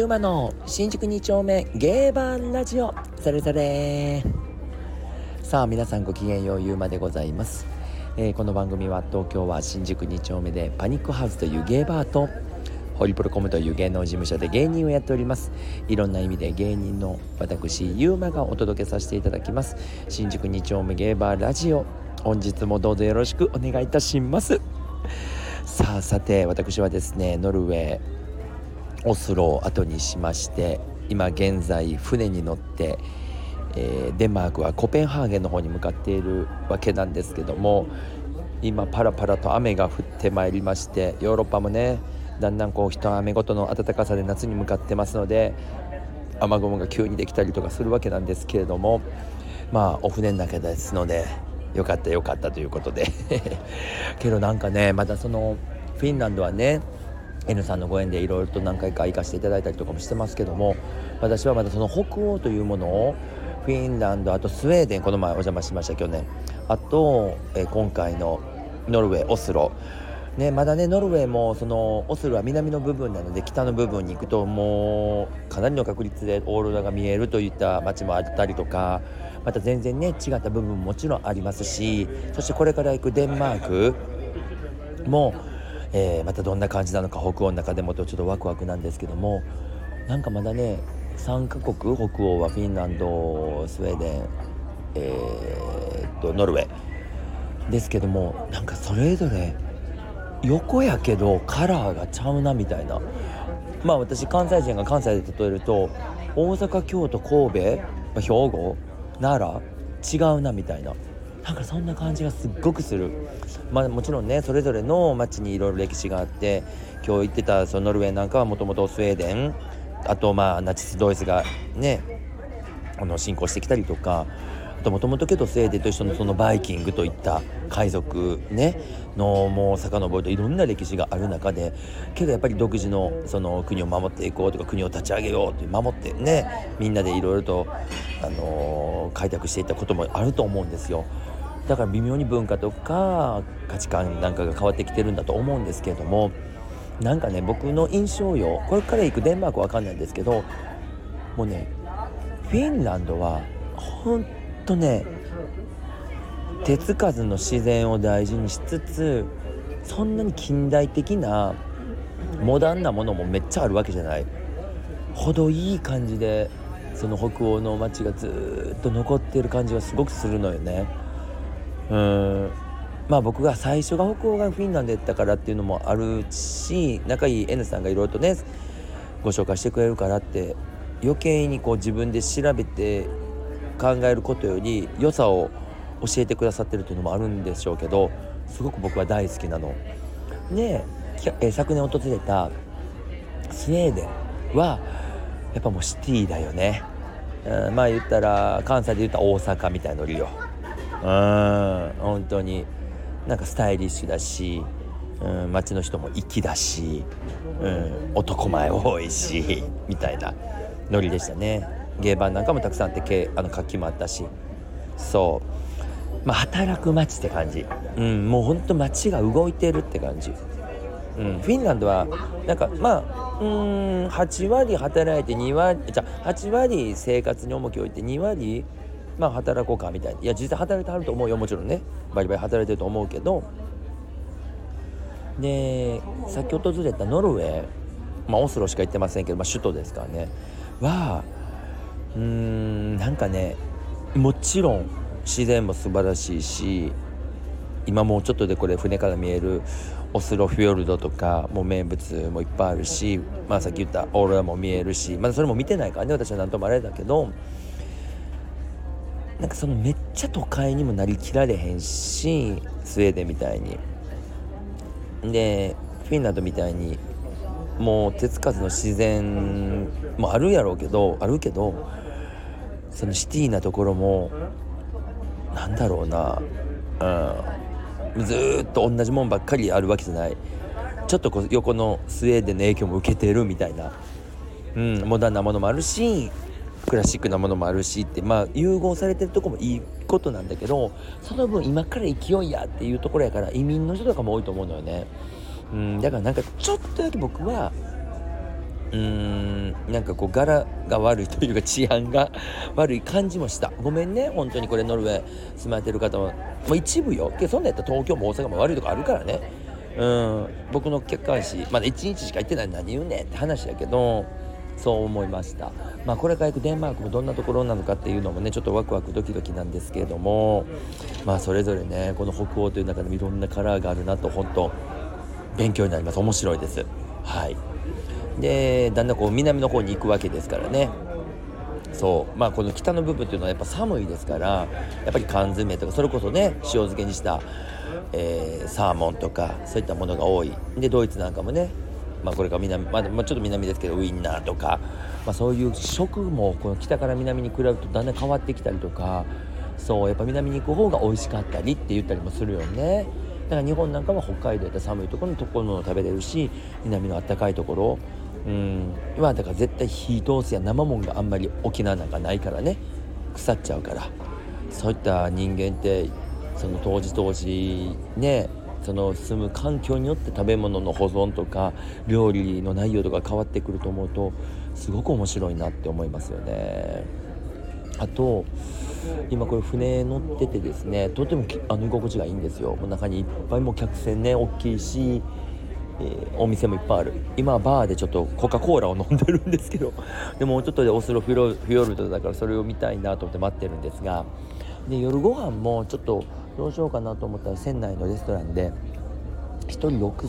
ゆうまの新宿2丁目ゲーバーラジオそれぞれ。さあ皆さんごきげんよう、ゆうまでございます。この番組は東京は新宿2丁目でパニックハウスというゲーバーとホリプロコムという芸能事務所で芸人をやっております。いろんな意味で芸人の私ゆうまがお届けさせていただきます新宿2丁目ゲーバーラジオ。本日もどうぞよろしくお願いいたします。さて私はですね、ノルウェーオスロを後にしまして、今現在船に乗って、デンマークはコペンハーゲンの方に向かっているわけなんですけども、今パラパラと雨が降ってまいりまして、ヨーロッパもねだんだん一雨ごとの暖かさで夏に向かってますので、雨雲が急にできたりとかするわけなんですけれども、お船の中ですのでよかったということでけどなんかね、まだそのフィンランドはね N さんのご縁でいろいろと何回か行かせていただいたりとかもしてますけども、私はまだその北欧というものをフィンランド、あとスウェーデン、この前お邪魔しました去年、あと、今回のノルウェーオスロね、まだねノルウェーもそのオスロは南の部分なので、北の部分に行くともうかなりの確率でオーロラが見えるといった街もあったりとか、また全然ね違った部分ももちろんありますし、そしてこれから行くデンマークも、またどんな感じなのか、北欧の中でもとちょっとワクワクなんですけども、なんかまだね3カ国、北欧はフィンランド、スウェーデン、ノルウェーですけども、なんかそれぞれ横やけどカラーがちゃうなみたいな。私関西人が関西で例えると、大阪、京都、神戸、兵庫、奈良違うなみたいな、なんかそんな感じがすっごくする。もちろんねそれぞれの町にいろいろ歴史があって、今日言ってたそのノルウェーなんかはもともとスウェーデン、あとナチスドイツがね侵攻してきたりとか、もともとけどスウェーデンと一緒のそのバイキングといった海賊ねのもう遡るといろんな歴史がある中で、けどやっぱり独自のその国を守っていこうとか、国を立ち上げようと守ってね、みんなでいろいろと、開拓していったこともあると思うんですよ。だから微妙に文化とか価値観なんかが変わってきてるんだと思うんですけれども、なんかね僕の印象よ、これから行くデンマークわかんないんですけど、もうねフィンランドはほんとね手つかずの自然を大事にしつつ、そんなに近代的なモダンなものもめっちゃあるわけじゃない、程いい感じでその北欧の街がずっと残っている感じがすごくするのよね。僕が最初が北欧がフィンランドだったからっていうのもあるし、仲いい N さんがいろいろとねご紹介してくれるからって、余計に自分で調べて考えることより良さを教えてくださってるっていうのもあるんでしょうけど、すごく僕は大好きなので、昨年訪れたスウェーデンはやっぱもうシティだよね。言ったら関西で言ったら大阪みたいなノリよ。本当になんかスタイリッシュだし、街の人も粋だし、男前多いしみたいなノリでしたね。ゲーバーなんかもたくさんあって活気もあったし、働く街って感じ。もうほんと街が動いてるって感じ。フィンランドはなんか8割働いて8割生活に重きを置いて2割働こうかみたいな。いや実際働いてはると思うよ、もちろんねバリバリ働いてると思うけど、でさっき訪れたノルウェー、オスロしか行ってませんけど、首都ですからねはなんかね、もちろん自然も素晴らしいし、今もうちょっとでこれ船から見えるオスロフィヨルドとかもう名物もいっぱいあるし、さっき言ったオーロラも見えるし、まだそれも見てないからね私は何ともあれだけど、なんかそのめっちゃ都会にもなりきられへんし、スウェーデンみたいにでフィンランドみたいにもう手つかずの自然もあるけどそのシティなところもなんだろうな、ずっと同じもんばっかりあるわけじゃない、ちょっと横のスウェーデンの影響も受けてるみたいな、モダンなものもあるしクラシックなものもあるしって、融合されてるとこもいいことなんだけど、その分今から勢いやっていうところやから移民の人とかも多いと思うのよね。だからなんかちょっとだけ僕はなんかこう柄が悪いというか治安が悪い感じもした。ごめんね本当にこれノルウェー住まれてる方はもう一部よ。そんなんやったら東京も大阪も悪いとこあるからね。僕の客観視まだ1日しか行ってないのに何言うねんって話やけど、そう思いました。これから行くデンマークもどんなところなのかっていうのもねちょっとワクワクドキドキなんですけれども、それぞれねこの北欧という中でもいろんなカラーがあるなと本当勉強になります。面白いです。はい。でだんだんこう南の方に行くわけですからね。そうこの北の部分っていうのはやっぱ寒いですから、やっぱり缶詰とかそれこそね塩漬けにした、サーモンとかそういったものが多いで、ドイツなんかもねこれから南、ちょっと南ですけどウインナーとか、そういう食もこの北から南に比べるとだんだん変わってきたりとか、そうやっぱ南に行く方が美味しかったりって言ったりもするよね。だから日本なんかは北海道やったら寒いところのところの食べれるし、南の暖かいところだから絶対火通すや生もんがあんまり沖縄なんかないからね、腐っちゃうから。そういった人間ってその当時ねその住む環境によって食べ物の保存とか料理の内容とか変わってくると思うとすごく面白いなって思いますよね。あと今これ船乗っててですね、とても居心地がいいんですよ。中にいっぱいもう客船ね大きいし、お店もいっぱいある。今はバーでちょっとコカ・コーラを飲んでるんですけどでもちょっとでオスロフィヨルドだからそれを見たいなと思って待ってるんですが、で夜ご飯もちょっとどうしようかなと思ったら船内のレストランで1人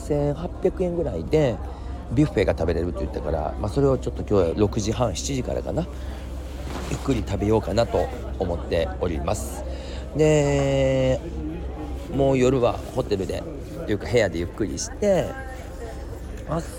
6800円ぐらいでビュッフェが食べれるって言ったから、それをちょっと今日は6時半7時からかなゆっくり食べようかなと思っております。でもう夜はホテルでというか部屋でゆっくりして明日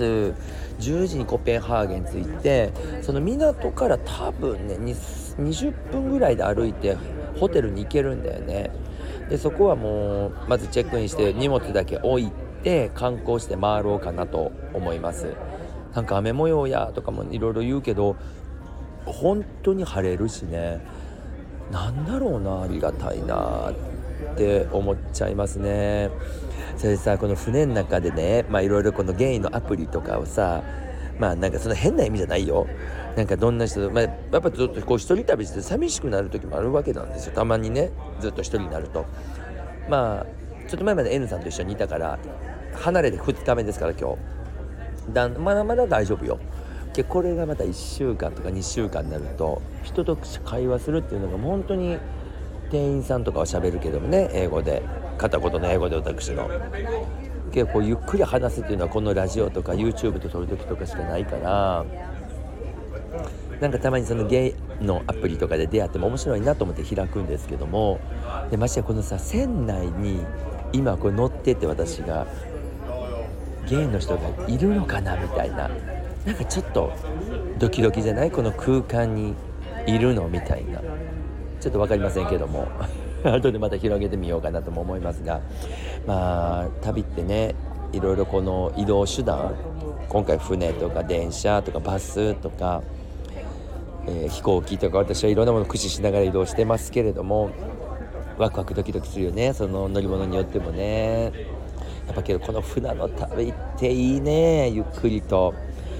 10時にコペンハーゲン着いて、その港から多分ね20分ぐらいで歩いてホテルに行けるんだよね。でそこはもうまずチェックインして荷物だけ置いて観光して回ろうかなと思います。なんか雨模様やとかもいろいろ言うけど本当に晴れるしね、なんだろうなありがたいなって思っちゃいますね。それでさこの船の中でねいろいろこのゲイのアプリとかをさなんかその変な意味じゃないよ、なんかどんな人、やっぱずっとこう一人旅して寂しくなる時もあるわけなんですよ。たまにねずっと一人になるとちょっと前まで N さんと一緒にいたから離れて2日目ですから今日まだ大丈夫よ。これがまた1週間とか2週間になると人と会話するっていうのが本当に店員さんとかは喋るけどもね英語で片言の英語で私の結構ゆっくり話すっていうのはこのラジオとか YouTube で撮る時とかしかないから、なんかたまにそのゲイのアプリとかで出会っても面白いなと思って開くんですけども、でましてやこのさ船内に今これ乗ってて私がゲイの人がいるのかなみたいな、なんかちょっとドキドキじゃない？この空間にいるのみたいな、ちょっと分かりませんけども後でまた広げてみようかなとも思いますが、旅ってねいろいろこの移動手段、今回船とか電車とかバスとか、飛行機とか私はいろんなものを駆使しながら移動してますけれども、ワクワクドキドキするよね、その乗り物によってもね。やっぱけどこの船の旅っていいね、ゆっくりと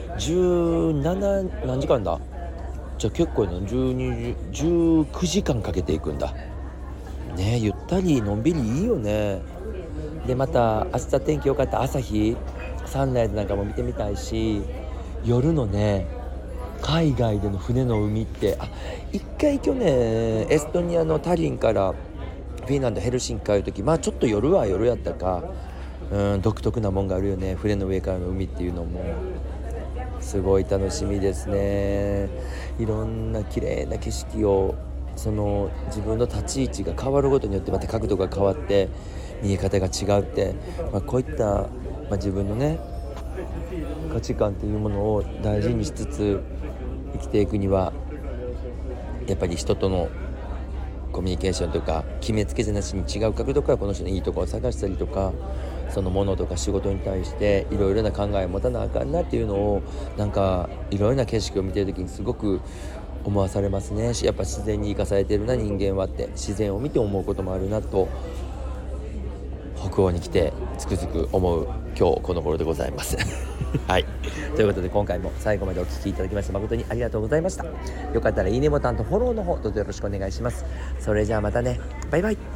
何時間だ、じゃあ結構19時間かけていくんだね。ゆったりのんびりいいよね。でまた明日天気良かった朝日サンライズなんかも見てみたいし、夜のね海外での船の海って一回去年エストニアのタリンからフィンランドヘルシンキ帰る時ちょっと夜やったか、独特なもんがあるよね。船の上からの海っていうのもすごい楽しみですね。いろんな綺麗な景色をその自分の立ち位置が変わるごとによってまた角度が変わって見え方が違うって、こういった、自分のね価値観というものを大事にしつつ生きていくにはやっぱり人とのコミュニケーションとか決めつけじゃなしに違う角度からこの人のいいところを探したりとか、そのものとか仕事に対していろいろな考えを持たなあかんなっていうのをなんかいろいろな景色を見てる時にすごく思わされますね。やっぱ自然に生かされてるな人間はって、自然を見て思うこともあるなと、北北欧に来てつくづく思う今日この頃でございますはい、ということで今回も最後までお聞きいただきまして誠にありがとうございました。よかったらいいねボタンとフォローの方どうぞよろしくお願いします。それじゃあまたね、バイバイ。